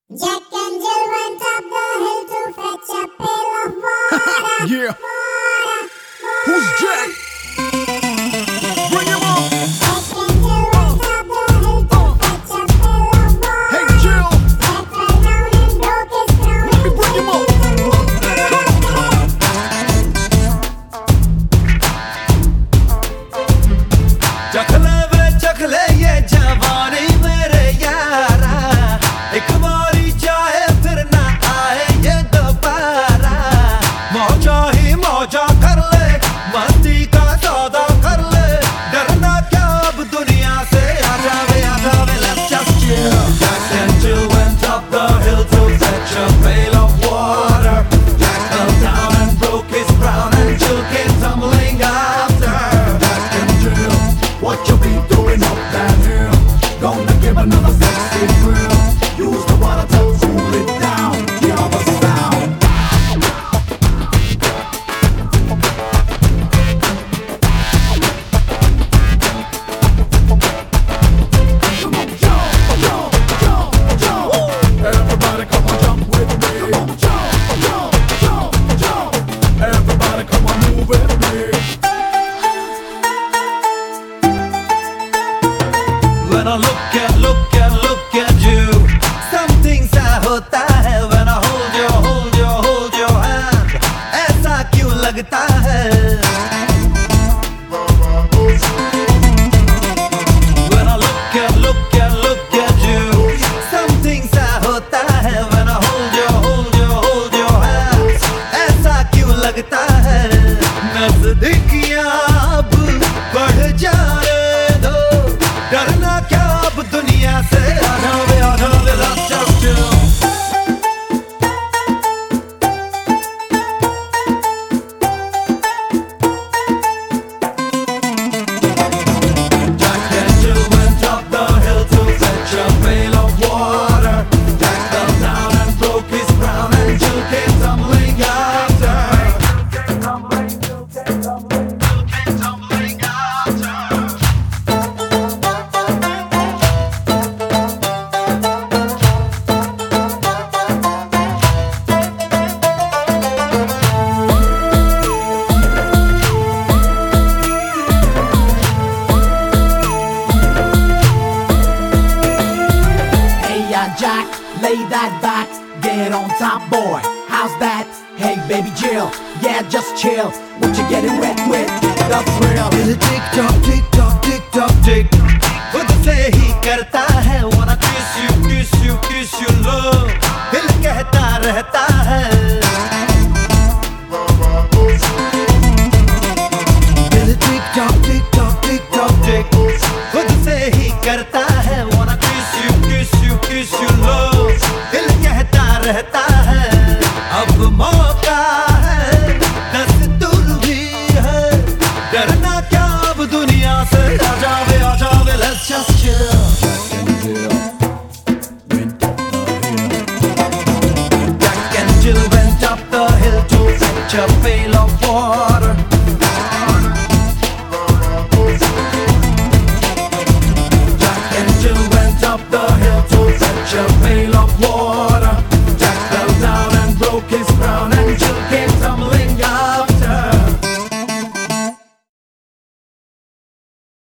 Jack and Jill went up the hill to fetch a pail of water. Yeah. Water, Who's Jack? Bring him up. Jack and Jill went up the hill to fetch a pail of water. Hey, Jill. Jack fell down and broke his crown. Let me bring him up. चखले ये जवानी मेरे यारा एक बारी चाहे फिर ना आए ये दोबारा मौजा ही मौजा कर ले मस्ती का सौदा कर ले डरना क्या अब दुनिया से आ जावे let's just chill. Jack and Jill went up the hill to fetch a pail of water. Jack fell down and broke his crown and Jill came tumbling after. Jack and Jill, what you be doing up that hill? Gonna give another sexy thrill. Use the water to cool it down. Hear the sound. Come on, jump. Everybody come on, jump with me. Come on, jump. Everybody come on, move with me. When I look at you, something सा होता है. When I hold your hand, ऐसा क्यों लगता है? When I look at you, something सा होता है. When I hold your hand, ऐसा क्यों लगता है? नज़दीकियाँ अब बढ़ जाने दो, डरना क्या अब दुनिया से आ जावे let's just chill. Jack and Jill went up the hill to fetch a pail of water. Jack fell down and broke his crown and Jill came tumbling after. Jill came tumbling after. Hey, Jack, lay that back, get on top, boy. How's that? Hey, baby Jill, yeah, just chill. What you getting wet with? The thrill. दिल tick tock tick खुद से ही करता है. Wanna kiss you love. दिल कहता रहता है. दिल टिक टॉक टिक खुद से ही करता है. Wanna kiss you love. दिल कहता रहता है. अब मौका है, दस्तूर भी है. डरना क्या अब दुनिया से आ जावे let's just chill. Jack and Jill went up the hill to fetch a pail of water. Jack and Jill went up the hill to fetch a pail of water. Jack fell down and broke his crown.